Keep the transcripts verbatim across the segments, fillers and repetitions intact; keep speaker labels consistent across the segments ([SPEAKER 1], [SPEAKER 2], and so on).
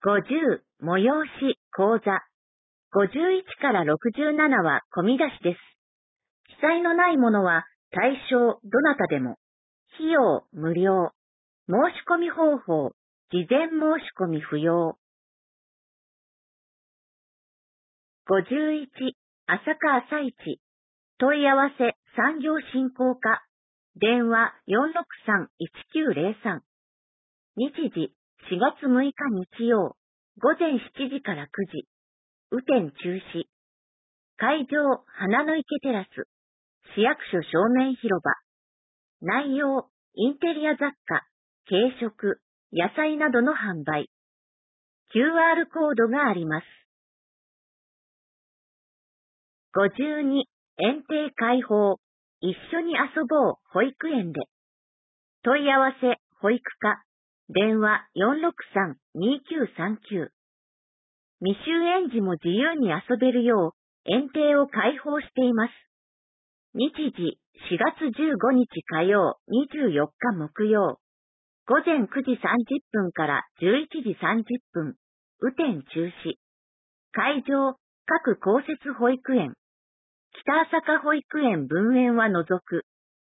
[SPEAKER 1] ごじゅう、催し、講座。ごじゅういちからろくじゅうななは込み出しです。記載のないものは対象どなたでも。費用無料。申し込み方法。事前申し込み不要。ごじゅういち、朝霞朝市。問い合わせ産業振興課。電話 よんろくさんいちきゅうゼロさん。日時しがつむいか日曜。午前しちじからくじ。雨天中止。会場花の池テラス。市役所正面広場。内容インテリア雑貨、軽食、野菜などの販売。キューアール コードがあります。ごじゅうに、園庭開放。一緒に遊ぼう保育園で。問い合わせ保育課。電話 よんろくさんにきゅうさんきゅう。未就園児も自由に遊べるよう園庭を開放しています。日時しがつじゅうごにち火曜、にじゅうよっか木曜。午前くじさんじゅっぷんからじゅういちじさんじゅっぷん。雨天中止。会場各公設保育園。北朝霞保育園分園は除く。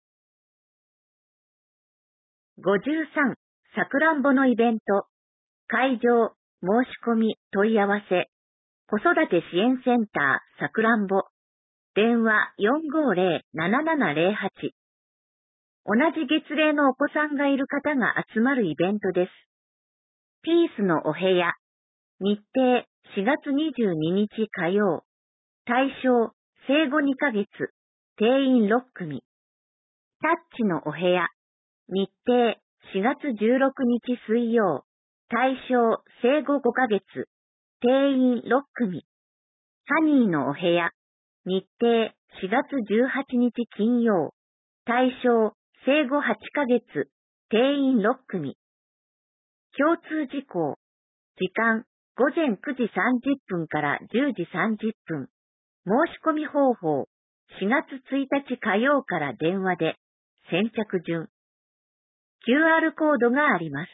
[SPEAKER 1] ごじゅうさん、さくらんぼのイベント。会場、申し込み、問い合わせ。子育て支援センター、さくらんぼ。電話 よんごーぜろ ななななぜろはち。同じ月齢のお子さんがいる方が集まるイベントです。ピースのお部屋。日程しがつにじゅうににち火曜。対象生後にかげつ。定員ろっくみ。タッチのお部屋。日程しがつじゅうろくにち水曜。対象生後ごかげつ。定員ろっくみ。ハニーのお部屋。日程しがつじゅうはちにち金曜。対象生後はちかげつ。定員ろっくみ。共通事項。時間ごぜんくじさんじゅっぷんからじゅうじさんじゅっぷん。申し込み方法。しがつついたち火曜から電話で。先着順。キューアール コードがあります。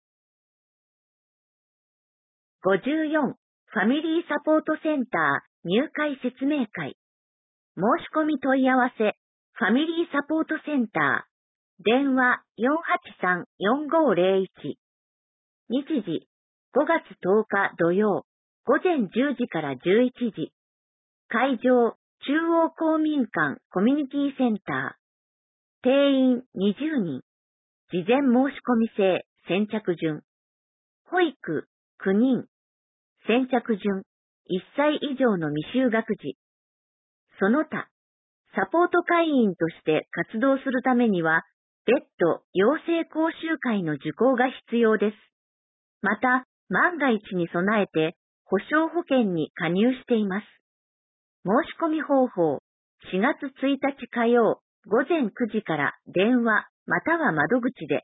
[SPEAKER 1] ごじゅうよん、ファミリーサポートセンター入会説明会。申し込み問い合わせ、ファミリーサポートセンター。電話 よんはちさんよんごーぜろいち。日時ごがつとおか土曜。午前じゅうじからじゅういちじ。会場中央公民館コミュニティセンター。定員にじゅうにん。事前申し込み制、先着順。保育、きゅうにん。先着順。いっさい以上の未就学児。その他、サポート会員として活動するためには、別途養成講習会の受講が必要です。また、万が一に備えて、保証保険に加入しています。申し込み方法、しがつついたち火曜、午前くじから電話、または窓口で。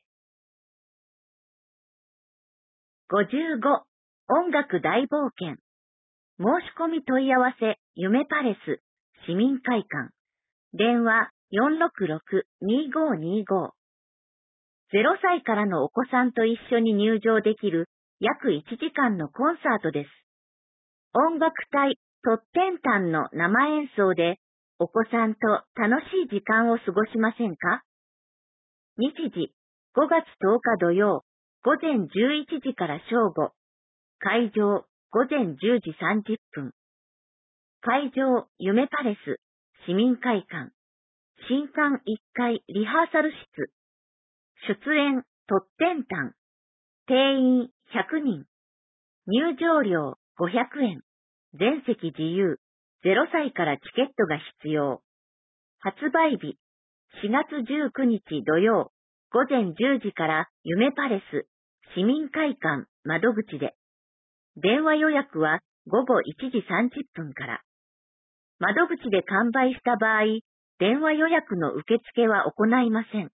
[SPEAKER 1] ごじゅうご、音楽大冒険。申し込み問い合わせ、夢パレス、市民会館。電話 よんろくろくにごーにごー。ゼロさいからのお子さんと一緒に入場できる約いちじかんのコンサートです。音楽隊トッテンタンの生演奏でお子さんと楽しい時間を過ごしませんか？日時ごがつとおか土曜午前じゅういちじから正午。会場午前じゅうじさんじゅっぷん。会場夢パレス市民会館。新館いっかいリハーサル室。出演トッテンタン。定員ひゃくにん。入場料ごひゃくえん。全席自由。ゼロさいからチケットが必要。発売日しがつじゅうくにち土曜午前じゅうじから夢パレス市民会館窓口で。電話予約はごごいちじさんじゅっぷんから。窓口で完売した場合、電話予約の受付は行いません。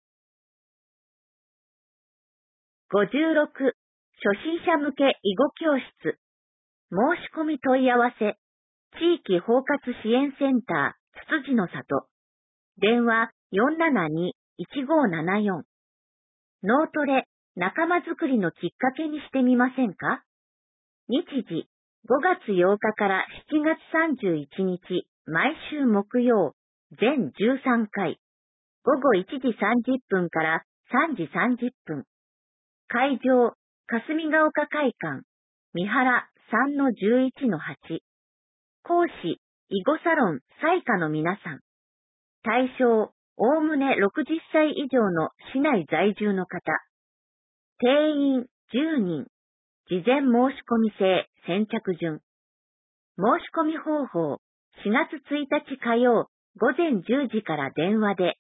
[SPEAKER 1] ごじゅうろく、初心者向け囲碁教室。申し込み問い合わせ、地域包括支援センター、つつじの里。電話 よんななにいちごーななよん。脳トレ、仲間づくりのきっかけにしてみませんか？ 日時、ごがつようかからしちがつさんじゅういちにち、毎週木曜、全じゅうさんかい、ごごいちじさんじゅっぷんからさんじさんじゅっぷん。会場、霞ヶ丘会館、三原 さんのじゅういちのはち。講師、囲碁サロン、彩花の皆さん。対象、おおむねろくじゅっさい以上の市内在住の方。定員じゅうにん。事前申し込み制、先着順。申し込み方法、しがつついたち火曜、ごぜんじゅうじから電話で。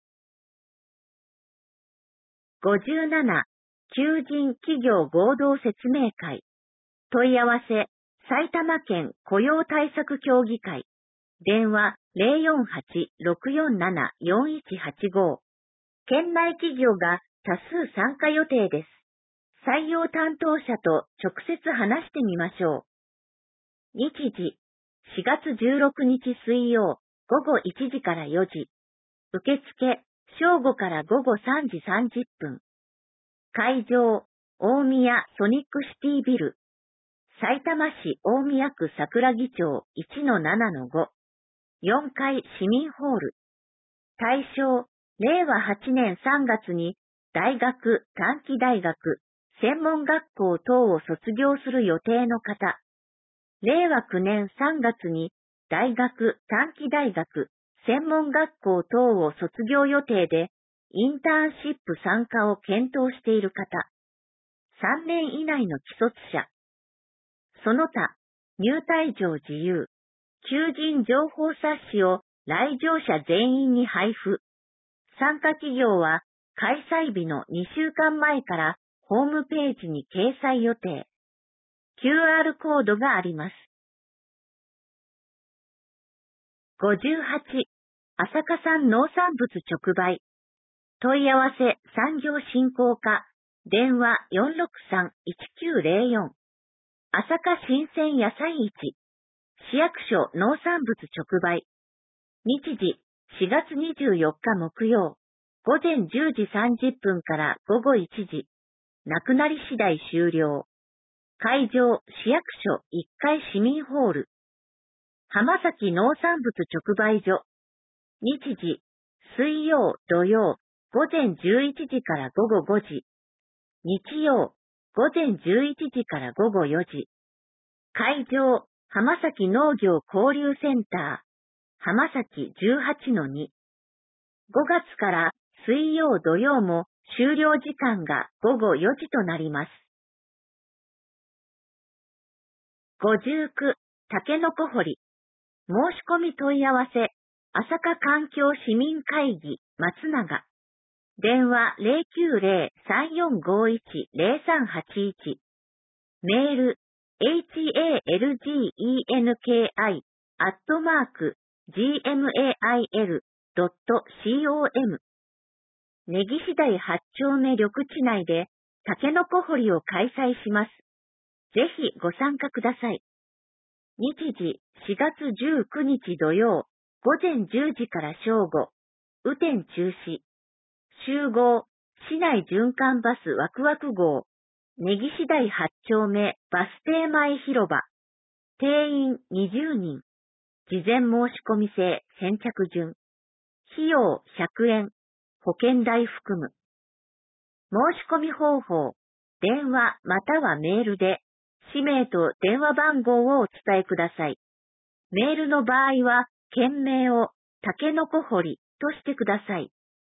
[SPEAKER 1] ごじゅうなな、求人企業合同説明会。問い合わせ、埼玉県雇用対策協議会。電話 ゼロよんはち ろくよんなな よんいちはちご。県内企業が多数参加予定です。採用担当者と直接話してみましょう。日時、しがつじゅうろくにち水曜、ごごいちじからよじ。受付、正午からごごさんじさんじゅっぷん。会場、大宮ソニックシティビル。さいたま市大宮区桜木町 いちのななのご。よんかい市民ホール。対象、れいわはちねんさんがつに大学、短期大学、専門学校等を卒業する予定の方。れいわきゅうねんさんがつに大学、短期大学、専門学校等を卒業予定で、インターンシップ参加を検討している方。さんねん以内の既卒者。その他、入退場自由。求人情報冊子を来場者全員に配布。参加企業は開催日のにしゅうかんまえからホームページに掲載予定。キューアール コードがあります。ごじゅうはち、朝霞産農産物直売。問い合わせ産業振興課、電話 よんろくさん いちきゅうゼロよん。朝霞新鮮野菜市。市役所農産物直売。日時、しがつにじゅうよっか木曜、ごぜんじゅうじさんじゅっぷんからごごいちじ。なくなり次第終了。会場、市役所いっかい市民ホール。浜崎農産物直売所。日時、水曜、土曜、ごぜんじゅういちじからごごごじ。日曜、ごぜんじゅういちじからごごよじ。会場、浜崎農業交流センター。浜崎 じゅうはちのに。ごがつから水曜土曜も終了時間がごごよじとなります。ごじゅうきゅう、タケノコ掘り。申し込み問い合わせ、朝霞環境市民会議、松永。電話 ゼロきゅうゼロ さんよんごいち ゼロさんはちいち。メール、エイチエーエルジーイーエヌケーアイ アットマーク ジーエムエーアイエル ドット コム。根岸台はち丁目緑地内でタケノコ掘りを開催します。ぜひご参加ください。日時しがつじゅうくにち土曜、ごぜんじゅうじから正午、雨天中止。集合、市内循環バスワクワク号、根岸台はち丁目バス停前広場。定員にじゅうにん。事前申し込み制先着順。費用ひゃくえん。保険代含む。申し込み方法、電話またはメールで、氏名と電話番号をお伝えください。メールの場合は、件名をタケノコ掘りとしてください。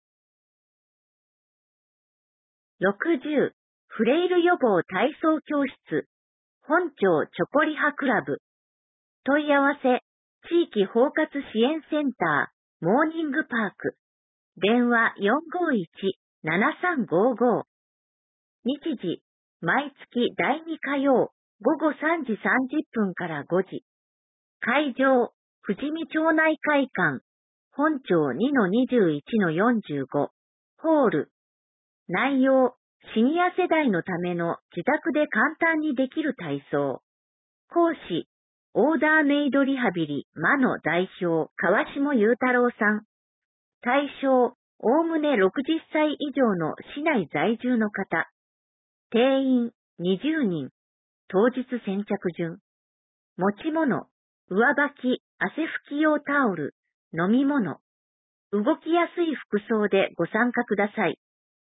[SPEAKER 1] ろくじゅう、フレイル予防体操教室、本町チョコリハクラブ。問い合わせ、地域包括支援センター、モーニングパーク。電話 よんごいち ななさんごご。日時、毎月だいに火曜、ごごさんじさんじゅっぷんからごじ。会場、富士見町内会館、本町 にのにじゅういちのよんじゅうご。ホール。内容、シニア世代のための自宅で簡単にできる体操。講師、オーダーメイドリハビリ魔の代表、川下雄太郎さん。対象、おおむねろくじゅっさい以上の市内在住の方。定員にじゅうにん。 当日先着順。持ち物、上履き、汗拭き用タオル、飲み物。動きやすい服装でご参加ください。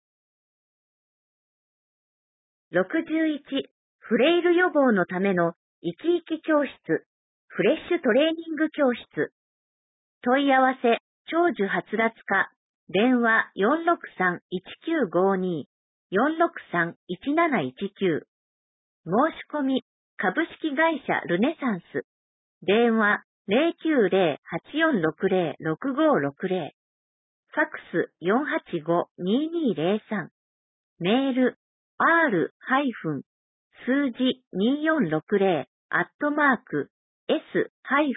[SPEAKER 1] ろくじゅういち、フレイル予防のための生き生き教室、フレッシュトレーニング教室。問い合わせ、長寿はつらつ課、電話 よんろくさん いちきゅうごに、よんろくさん いちなないちきゅう。申し込み、株式会社ルネサンス。電話 ゼロきゅうゼロ はちよんろくゼロ ろくごろくゼロ。ファックス よんはちご ににゼロさん。メール r- 数字にーよんろくゼロアットマーク s-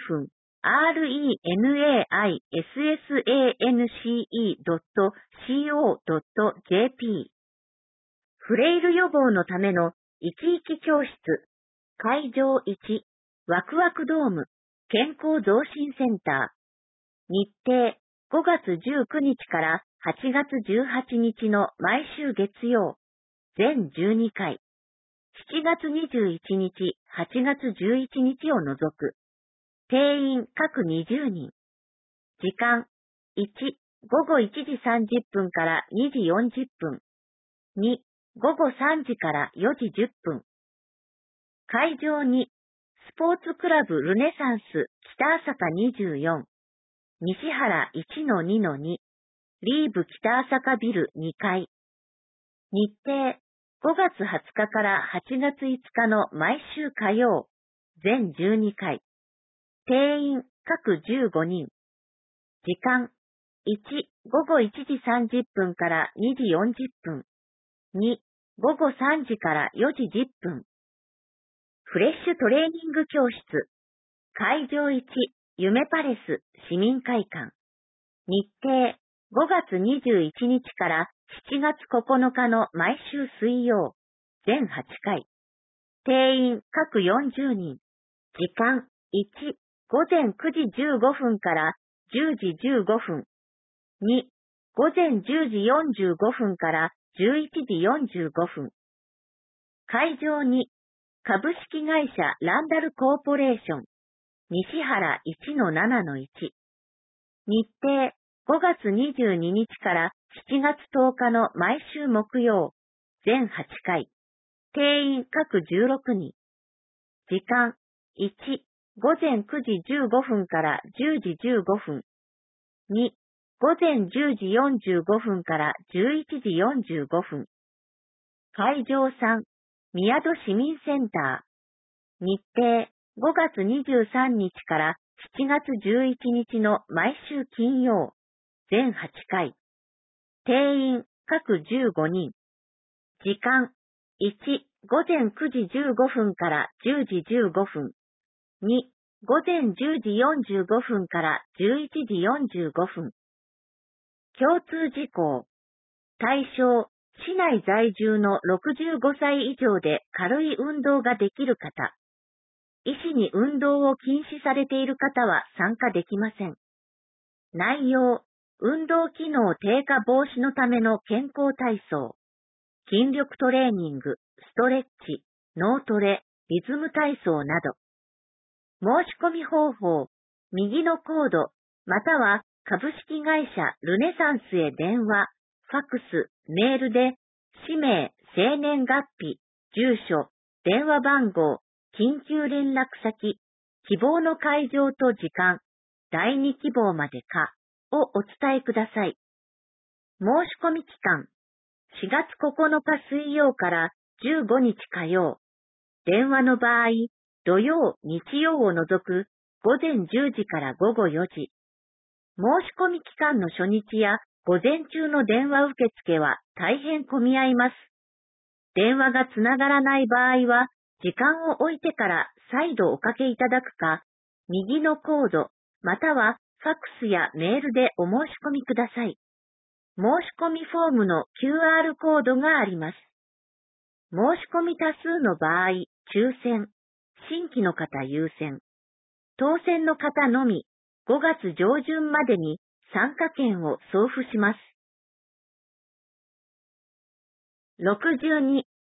[SPEAKER 1] renaissance.co.jp フレイル予防のための生き生き教室会場いちワクワクドーム健康増進センター日程ごがつじゅうくにちからはちがつじゅうはちにちの毎週月曜全じゅうにかいしちがつにじゅういちにち、はちがつじゅういちにちを除く。定員各にじゅうにん。時間いち、ごごいちじさんじゅっぷんからにじよんじゅっぷん。に、ごごさんじからよじじゅっぷん。会場に、スポーツクラブルネサンス北朝霞にじゅうよん、西原 いちのにのに、リーブ北朝霞ビルにかい。日程、ごがつはつかからはちがついつかの毎週火曜、全じゅうにかい。定員各じゅうごにん。時間いち、ごごいちじさんじゅっぷんからにじよんじゅっぷん。に、ごごさんじからよじじゅっぷん。フレッシュトレーニング教室。会場いち、夢パレス市民会館。日程ごがつにじゅういちにちからしちがつここのかの毎週水曜、全はちかい。定員各よんじゅうにん。時間いち、ごぜんくじじゅうごふんからじゅうじじゅうごふん。に、ごぜんじゅうじよんじゅうごふんからじゅういちじよんじゅうごふん。会場に、株式会社ランダルコーポレーション、西原 いちのななのいち。日程、ごがつにじゅうににちからしちがつとおかの毎週木曜、全はちかい。定員各じゅうろくにん。時間、いち、ごぜんくじじゅうごふんからじゅうじじゅうごふん。に、ごぜんじゅうじよんじゅうごふんからじゅういちじよんじゅうごふん。会場さん、宮戸市民センター。日程、ごがつにじゅうさんにちからしちがつじゅういちにちの毎週金曜、全はちかい。定員各じゅうごにん。時間、いち、ごぜんくじじゅうごふんからじゅうじじゅうごふん。に、ごぜんじゅうじよんじゅうごふんからじゅういちじよんじゅうごふん。共通事項。対象、市内在住のろくじゅうごさい以上で軽い運動ができる方。医師に運動を禁止されている方は参加できません。内容、運動機能低下防止のための健康体操、筋力トレーニング、ストレッチ、脳トレ、リズム体操など。申し込み方法、右のコード、または株式会社ルネサンスへ電話、ファックス、メールで、氏名、生年月日、住所、電話番号、緊急連絡先、希望の会場と時間、だいに希望までか、をお伝えください。申し込み期間、しがつここのか水曜からじゅうごにち火曜。電話の場合、土曜、日曜を除くごぜんじゅうじからごごよじ。申し込み期間の初日や午前中の電話受付は大変混み合います。電話がつながらない場合は、時間を置いてから再度おかけいただくか、右のコード、またはファックスやメールでお申し込みください。申し込みフォームの キューアール コードがあります。申し込み多数の場合、抽選、新規の方優先。当選の方のみ、ごがつ上旬までに参加券を送付します。ろくじゅうに、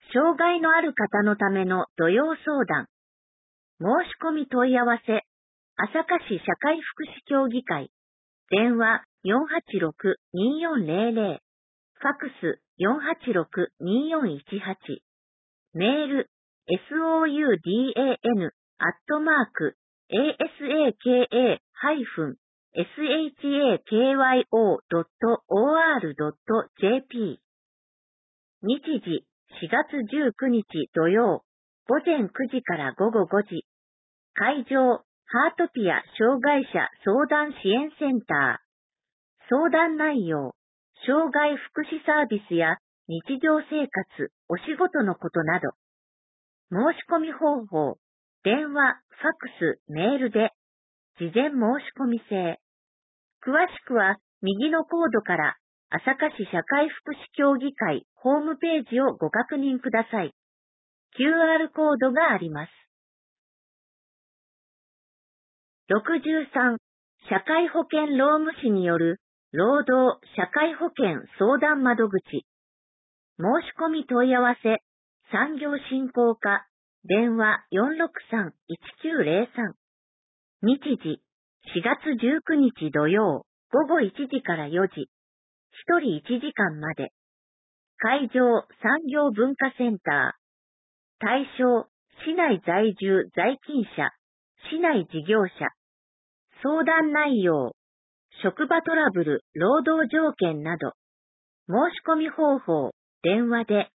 [SPEAKER 1] 障害のある方のための土曜相談。申し込み問い合わせ、朝霞市社会福祉協議会。電話 よんはちろく にーよんぜろぜろ。ファックス よんはちろく にーよんいちはち。メール soudan アットマーク asaka-shakyo.or.jp 日時しがつじゅうくにち土曜午前くじから午後ごじ。会場ハートピア障害者相談支援センター。相談内容、障害福祉サービスや日常生活、お仕事のことなど。申し込み方法、電話、ファックス、メールで、事前申し込み制。詳しくは、右のコードから、朝霞市社会福祉協議会ホームページをご確認ください。キューアール コードがあります。ろくじゅうさん、社会保険労務士による、労働社会保険相談窓口。申し込み問い合わせ、産業振興課、電話 よんろくさん いちきゅうぜろさん。日時、しがつじゅうくにち土曜、午後いちじからよじ。ひとりいちじかんまで。会場産業文化センター。対象、市内在住在勤者、市内事業者。相談内容、職場トラブル、労働条件など。申し込み方法、電話で。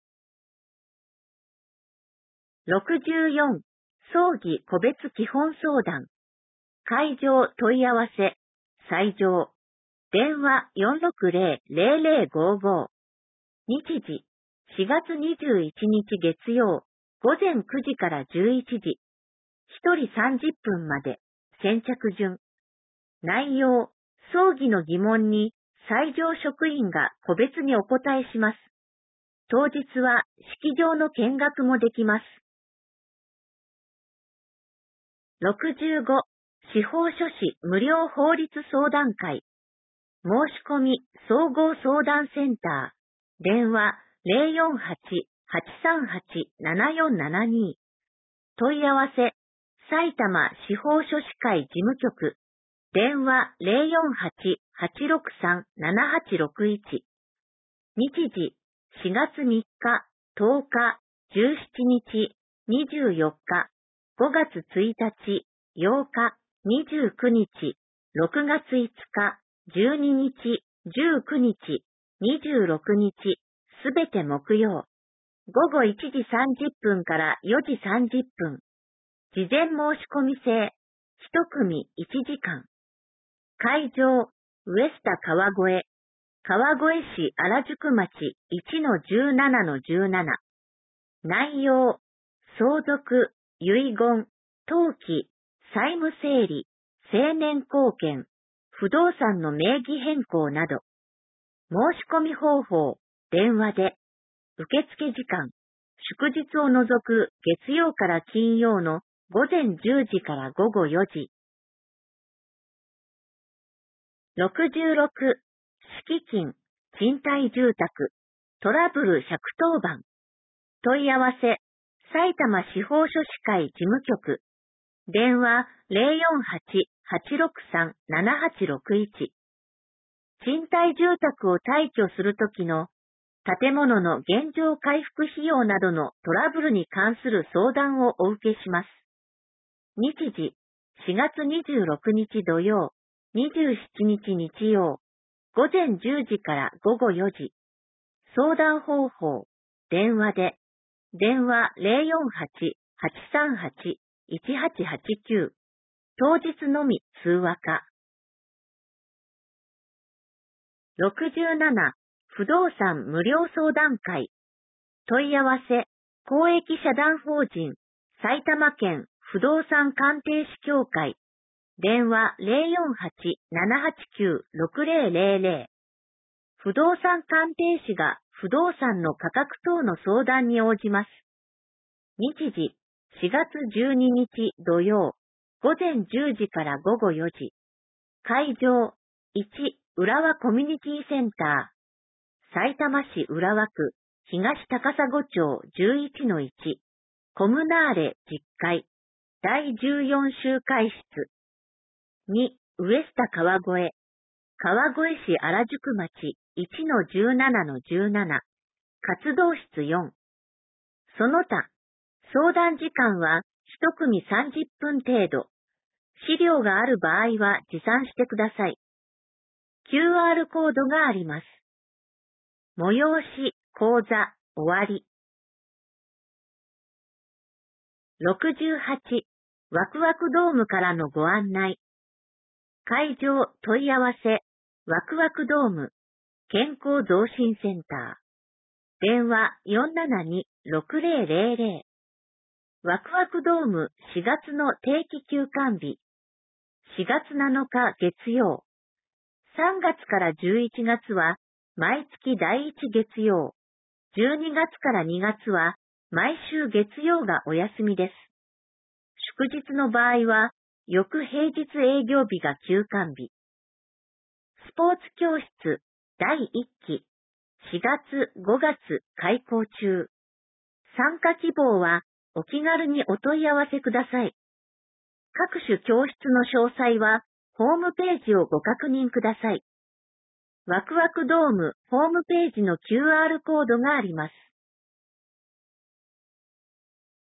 [SPEAKER 1] ろくじゅうよん、葬儀個別基本相談。会場問い合わせ、最上。電話 よんろくぜろ ぜろぜろごご。日時、しがつにじゅういちにち月曜、午前くじからじゅういちじ。ひとりさんじゅっぷんまで、先着順。内容、葬儀の疑問に、最上職員が個別にお答えします。当日は、式場の見学もできます。ろくじゅうご、司法書士無料法律相談会。申し込み総合相談センター。電話 ゼロよんはち はちさんはち ななよんななに。問い合わせ、埼玉司法書士会事務局。電話 ゼロよんはち はちろくさん ななはちろくいち。日時、しがつみっか、とおか、じゅうしちにち、にじゅうよっか、ごがつついたち、ようか、にじゅうくにち、ろくがついつか、じゅうににち、じゅうくにち、にじゅうろくにち、すべて木曜。ごごいちじさんじゅっぷんからよじさんじゅっぷん。事前申し込み制。ひとくみいちじかん。会場、ウエスタ川越。川越市原宿町 いちのじゅうななのじゅうなな。内容、相続、遺言、登記、債務整理、成年後見、不動産の名義変更など。申し込み方法、電話で。受付時間、祝日を除く月曜から金曜の午前じゅうじから午後よじ。ろくじゅうろく、敷金、賃貸住宅、トラブルひゃくとおばん。問い合わせ、埼玉司法書士会事務局。電話 ゼロよんはち はちろくさん ななはちろくいち。賃貸住宅を退去するときの建物の現状回復費用などのトラブルに関する相談をお受けします。日時、しがつにじゅうろくにち土曜、にじゅうしちにち日曜、午前じゅうじから午後よじ。相談方法、電話で。電話 ゼロよんはち はちさんはち いちはちはちきゅう。当日のみ通話か。ろくじゅうなな、不動産無料相談会。問い合わせ、公益社団法人、埼玉県不動産鑑定士協会。電話 ゼロよんはち ななはちきゅう ろくぜろぜろぜろ。不動産鑑定士が不動産の価格等の相談に応じます。日時、しがつじゅうににち土曜、午前じゅうじから午後よじ。会場、いち、浦和コミュニティセンター。さいたま市浦和区、 東高砂町 じゅういちのいち、コムナーレじゅっかい、だいじゅうよん集会室。に、ウエスタ川越、川越市原宿町 いちのじゅうななのじゅうなな、活動室よん。その他、相談時間は一組さんじゅっぷん程度。資料がある場合は持参してください。キューアール コードがあります。催し、講座、終わり。ろくじゅうはち、ワクワクドームからのご案内。会場問い合わせ、ワクワクドーム、健康増進センター。電話 よんななに ろくぜろぜろぜろ。ワクワクドームしがつの定期休館日。しがつなのか月曜。さんがつからじゅういちがつは毎月だいいち月曜。じゅうにがつからにがつは毎週月曜がお休みです。祝日の場合は翌平日営業日が休館日。スポーツ教室だいいっきしがつごがつ開講中。参加希望はお気軽にお問い合わせください。各種教室の詳細はホームページをご確認ください。ワクワクドームホームページの キューアール コードがあります。